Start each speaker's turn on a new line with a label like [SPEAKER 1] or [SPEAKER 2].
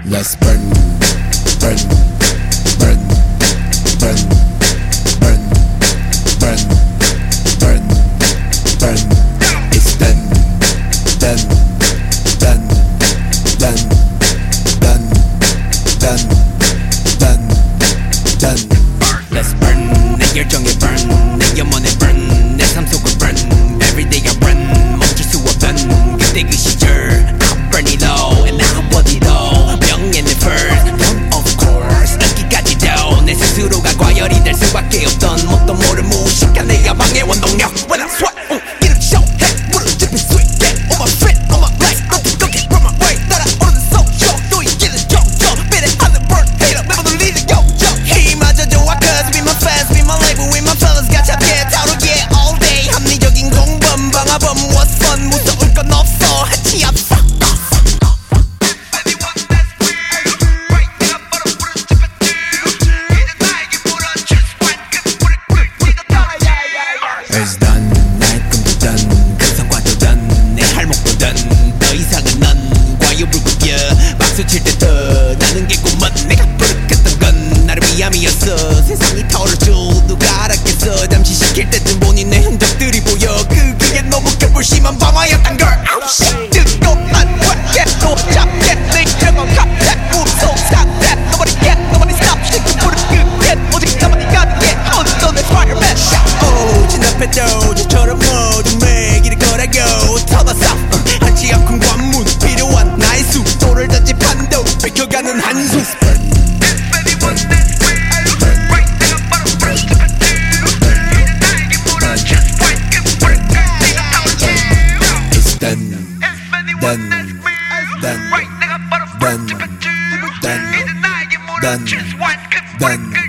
[SPEAKER 1] Let's burn, burn, burn, burn, burn, burn, burn, burn. It's done, done, done, done, done, done, done, done.
[SPEAKER 2] Let's burn. 내 열정에 burn. 내 영혼에 burn. 내 삶 속을 burn. Everyday I run. 멈출 수 없던 그때 그 시절. I'm burning low and I'm 어디로 명예는 first. Of course 인기까지도 내 스스로가 과열이 될 수밖에 없던 뭣도 모를 무식한 내 야망의 원동력. When I sweat 이름 show해 무릎 sweet get on my feet on my legs nothing cooking from my way 따라오는 social 또 이기는 정적 비례하는 burn hater 매번 울리는 영적 힘마저 좋아 cause be my fans be my label with my fellas 같이 함께 다루기에 all day 합리적인 공범 방화범 what's fun 무서울 건 없어 해치 앞서
[SPEAKER 1] It's done, 나의 꿈도 done,
[SPEAKER 2] 그 성과도 done 내 할목도 done 더 이상은 넌 과유불급이야 박수 칠 때 더 나는 게 꿈은 내가 부르겠던 건 나를 위함이었어 세상이 타오를 줄 누가 알았겠어 잠시 시킬 때쯤 보니 내 흔적들이 보여 그게 너무 겨울심한 방화였단 걸 Oh shit 뜨거운 왜 또 잡게 내 저건 갑자기 무서운 상태 Nobody get nobody stop 시그 부른 그게 오직 나만이 가능해 어떤 내 fireman 오 진압해도 저처럼 모든 매기를 거라고 터놨어 한치 아픈 관문 필요한 나의 수도를 던지 판도 뺏겨가는 한숨
[SPEAKER 1] It's done, done, done, done, done, done, done.